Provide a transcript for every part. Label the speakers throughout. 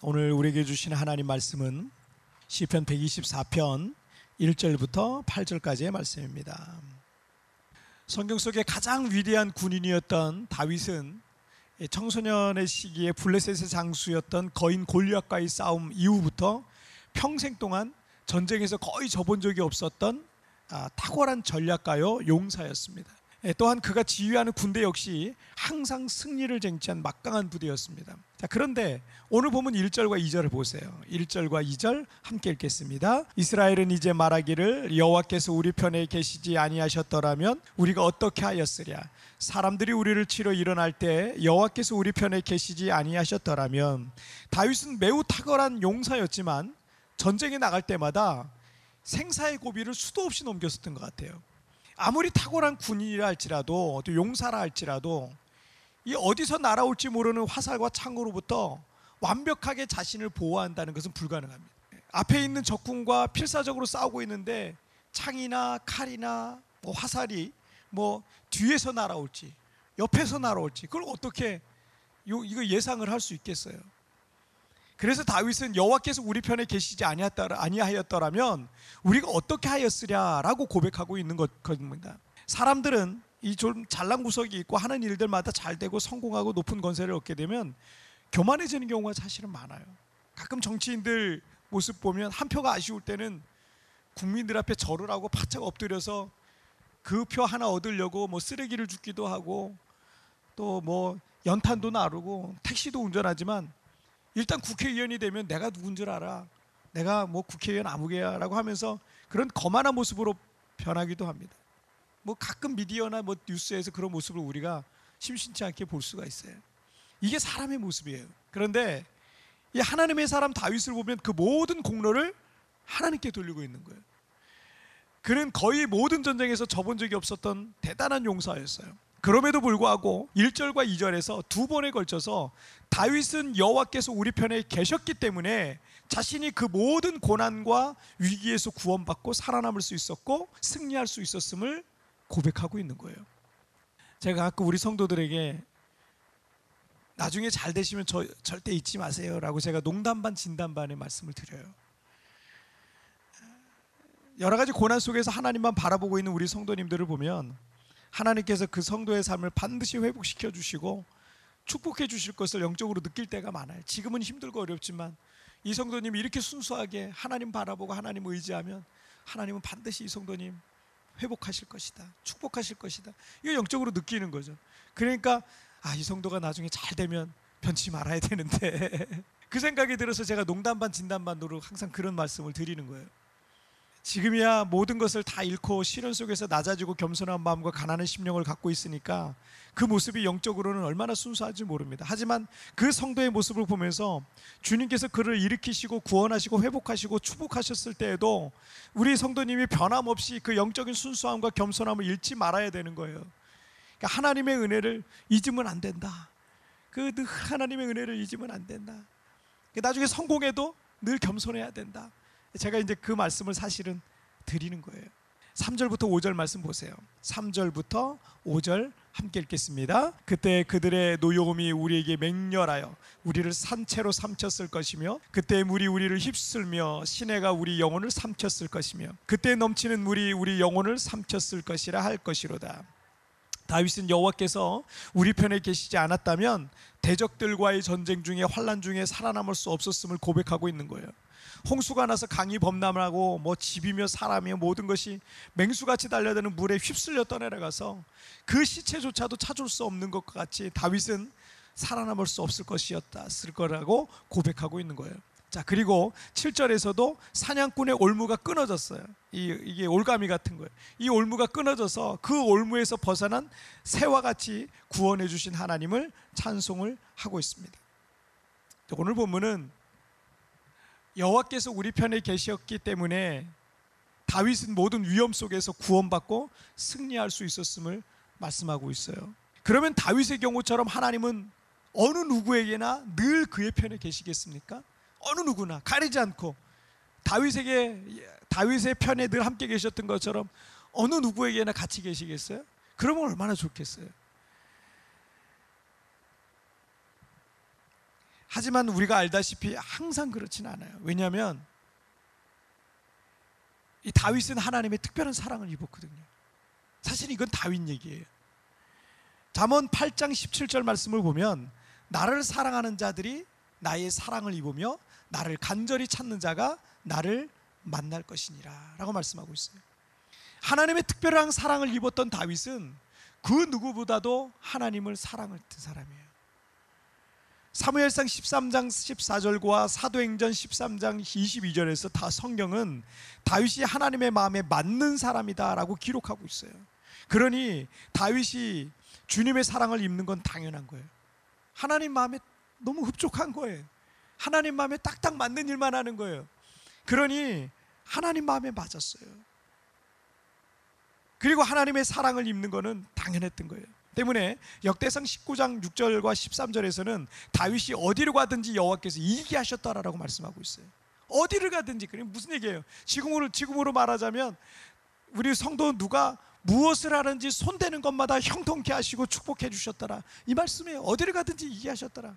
Speaker 1: 오늘 우리에게 주신 하나님 말씀은 시편 124편 1절부터 8절까지의 말씀입니다. 성경 속에 가장 위대한 군인이었던 다윗은 청소년의 시기에 블레셋의 장수였던 거인 골리앗과의 싸움 이후부터 평생 동안 전쟁에서 거의 져본 적이 없었던 탁월한 전략가요 용사였습니다. 또한 그가 지휘하는 군대 역시 항상 승리를 쟁취한 막강한 부대였습니다. 자, 그런데 오늘 보면 1절과 2절을 보세요. 1절과 2절 함께 읽겠습니다. 이스라엘은 이제 말하기를 여호와께서 우리 편에 계시지 아니하셨더라면 우리가 어떻게 하였으랴. 사람들이 우리를 치러 일어날 때 여호와께서 우리 편에 계시지 아니하셨더라면. 다윗은 매우 탁월한 용사였지만 전쟁에 나갈 때마다 생사의 고비를 수도 없이 넘겼었던 것 같아요. 아무리 탁월한 군인이라 할지라도 또 용사라 할지라도 이 어디서 날아올지 모르는 화살과 창으로부터 완벽하게 자신을 보호한다는 것은 불가능합니다. 앞에 있는 적군과 필사적으로 싸우고 있는데 창이나 칼이나 화살이 뒤에서 날아올지 옆에서 날아올지 그걸 어떻게 이거 예상을 할 수 있겠어요? 그래서 다윗은 여호와께서 우리 편에 계시지 아니하였더라면 우리가 어떻게 하였으랴라고 고백하고 있는 것입니다. 사람들은 이 좀 잘난 구석이 있고 하는 일들마다 잘 되고 성공하고 높은 권세를 얻게 되면 교만해지는 경우가 사실은 많아요. 가끔 정치인들 모습 보면 한 표가 아쉬울 때는 국민들 앞에 절을 하고 바짝 엎드려서 그 표 하나 얻으려고 쓰레기를 줍기도 하고 또 연탄도 나르고 택시도 운전하지만 일단 국회의원이 되면 내가 누군 줄 알아, 내가 국회의원 아무개야 라고 하면서 그런 거만한 모습으로 변하기도 합니다. 가끔 미디어나 뉴스에서 그런 모습을 우리가 심심치 않게 볼 수가 있어요. 이게 사람의 모습이에요. 그런데 이 하나님의 사람 다윗을 보면 그 모든 공로를 하나님께 돌리고 있는 거예요. 그는 거의 모든 전쟁에서 져본 적이 없었던 대단한 용사였어요. 그럼에도 불구하고 1절과 2절에서 두 번에 걸쳐서 다윗은 여호와께서 우리 편에 계셨기 때문에 자신이 그 모든 고난과 위기에서 구원받고 살아남을 수 있었고 승리할 수 있었음을 고백하고 있는 거예요. 제가 가끔 우리 성도들에게 나중에 잘 되시면 저 절대 잊지 마세요 라고 제가 농담 반 진담 반의 말씀을 드려요. 여러 가지 고난 속에서 하나님만 바라보고 있는 우리 성도님들을 보면 하나님께서 그 성도의 삶을 반드시 회복시켜 주시고 축복해 주실 것을 영적으로 느낄 때가 많아요. 지금은 힘들고 어렵지만 이 성도님이 이렇게 순수하게 하나님 바라보고 하나님 의지하면 하나님은 반드시 이 성도님 회복하실 것이다, 축복하실 것이다, 이거 영적으로 느끼는 거죠. 그러니까 이 성도가 나중에 잘 되면 변치 말아야 되는데 그 생각이 들어서 제가 농담 반 진담 반으로 항상 그런 말씀을 드리는 거예요. 지금이야 모든 것을 다 잃고 시련 속에서 낮아지고 겸손한 마음과 가난한 심령을 갖고 있으니까 그 모습이 영적으로는 얼마나 순수한지 모릅니다. 하지만 그 성도의 모습을 보면서 주님께서 그를 일으키시고 구원하시고 회복하시고 축복하셨을 때에도 우리 성도님이 변함없이 그 영적인 순수함과 겸손함을 잃지 말아야 되는 거예요. 그러니까 하나님의 은혜를 잊으면 안 된다. 그 하나님의 은혜를 잊으면 안 된다. 나중에 성공해도 늘 겸손해야 된다. 제가 이제 그 말씀을 사실은 드리는 거예요. 3절부터 5절 말씀 보세요. 3절부터 5절 함께 읽겠습니다. 그때 그들의 노여움이 우리에게 맹렬하여 우리를 산채로 삼켰을 것이며 그때 물이 우리를 휩쓸며 시내가 우리 영혼을 삼켰을 것이며 그때 넘치는 물이 우리 영혼을 삼켰을 것이라 할 것이로다. 다윗은 여호와께서 우리 편에 계시지 않았다면 대적들과의 전쟁 중에 환난 중에 살아남을 수 없었음을 고백하고 있는 거예요. 홍수가 나서 강이 범람하고 집이며 사람이며 모든 것이 맹수같이 달려드는 물에 휩쓸려 떠내려가서 그 시체조차도 찾을 수 없는 것과 같이 다윗은 살아남을 수 없을 것이었을 거라고 고백하고 있는 거예요. 자, 그리고 7절에서도 사냥꾼의 올무가 끊어졌어요. 이게 올가미 같은 거예요. 이 올무가 끊어져서 그 올무에서 벗어난 새와 같이 구원해 주신 하나님을 찬송을 하고 있습니다. 오늘 본문은 여호와께서 우리 편에 계셨기 때문에 다윗은 모든 위험 속에서 구원받고 승리할 수 있었음을 말씀하고 있어요. 그러면 다윗의 경우처럼 하나님은 어느 누구에게나 늘 그의 편에 계시겠습니까? 어느 누구나 가리지 않고 다윗의 편에 늘 함께 계셨던 것처럼 어느 누구에게나 같이 계시겠어요? 그러면 얼마나 좋겠어요. 하지만 우리가 알다시피 항상 그렇지는 않아요. 왜냐하면 이 다윗은 하나님의 특별한 사랑을 입었거든요. 사실 이건 다윗 얘기예요. 잠언 8장 17절 말씀을 보면 나를 사랑하는 자들이 나의 사랑을 입으며 나를 간절히 찾는 자가 나를 만날 것이니라 라고 말씀하고 있어요. 하나님의 특별한 사랑을 입었던 다윗은 그 누구보다도 하나님을 사랑했던 사람이에요. 사무엘상 13장 14절과 사도행전 13장 22절에서 다 성경은 다윗이 하나님의 마음에 맞는 사람이다 라고 기록하고 있어요. 그러니 다윗이 주님의 사랑을 입는 건 당연한 거예요. 하나님 마음에 너무 흡족한 거예요. 하나님 마음에 딱딱 맞는 일만 하는 거예요. 그러니 하나님 마음에 맞았어요. 그리고 하나님의 사랑을 입는 거는 당연했던 거예요. 때문에 역대상 19장 6절과 13절에서는 다윗이 어디로 가든지 여호와께서 이기게 하셨다라고 말씀하고 있어요. 어디를 가든지. 그게 무슨 얘기예요? 지금으로 말하자면 우리 성도 누가 무엇을 하는지 손대는 것마다 형통케 하시고 축복해 주셨더라, 이 말씀이에요. 어디를 가든지 이기게 하셨더라.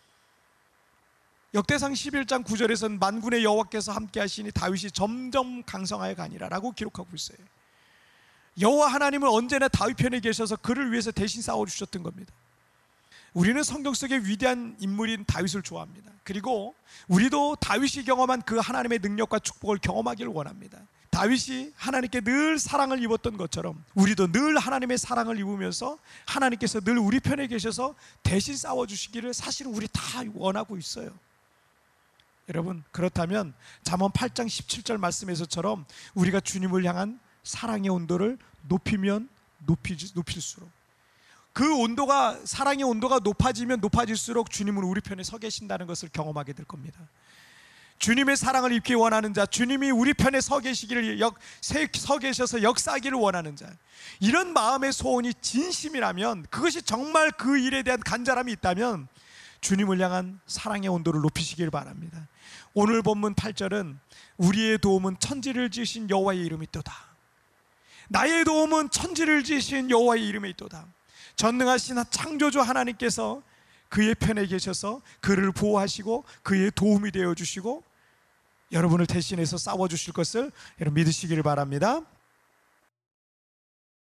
Speaker 1: 역대상 11장 9절에서는 만군의 여호와께서 함께 하시니 다윗이 점점 강성하여 가니라 라고 기록하고 있어요. 여호와 하나님은 언제나 다윗 편에 계셔서 그를 위해서 대신 싸워주셨던 겁니다. 우리는 성경 속의 위대한 인물인 다윗을 좋아합니다. 그리고 우리도 다윗이 경험한 그 하나님의 능력과 축복을 경험하기를 원합니다. 다윗이 하나님께 늘 사랑을 입었던 것처럼 우리도 늘 하나님의 사랑을 입으면서 하나님께서 늘 우리 편에 계셔서 대신 싸워주시기를 사실은 우리 다 원하고 있어요. 여러분, 그렇다면 잠언 8장 17절 말씀에서처럼 우리가 주님을 향한 사랑의 온도를 높이면 높일수록, 그 온도가, 사랑의 온도가 높아지면 높아질수록 주님은 우리 편에 서 계신다는 것을 경험하게 될 겁니다. 주님의 사랑을 입기 원하는 자, 주님이 우리 편에 서 계셔서 역사하기를 원하는 자, 이런 마음의 소원이 진심이라면, 그것이 정말 그 일에 대한 간절함이 있다면 주님을 향한 사랑의 온도를 높이시길 바랍니다. 오늘 본문 8절은 우리의 도움은 천지를 지으신 여호와의 이름이 있도다. 나의 도움은 천지를 지으신 여호와의 이름에 있도다. 전능하신 창조주 하나님께서 그의 편에 계셔서 그를 보호하시고 그의 도움이 되어주시고 여러분을 대신해서 싸워주실 것을 여러분 믿으시기를 바랍니다.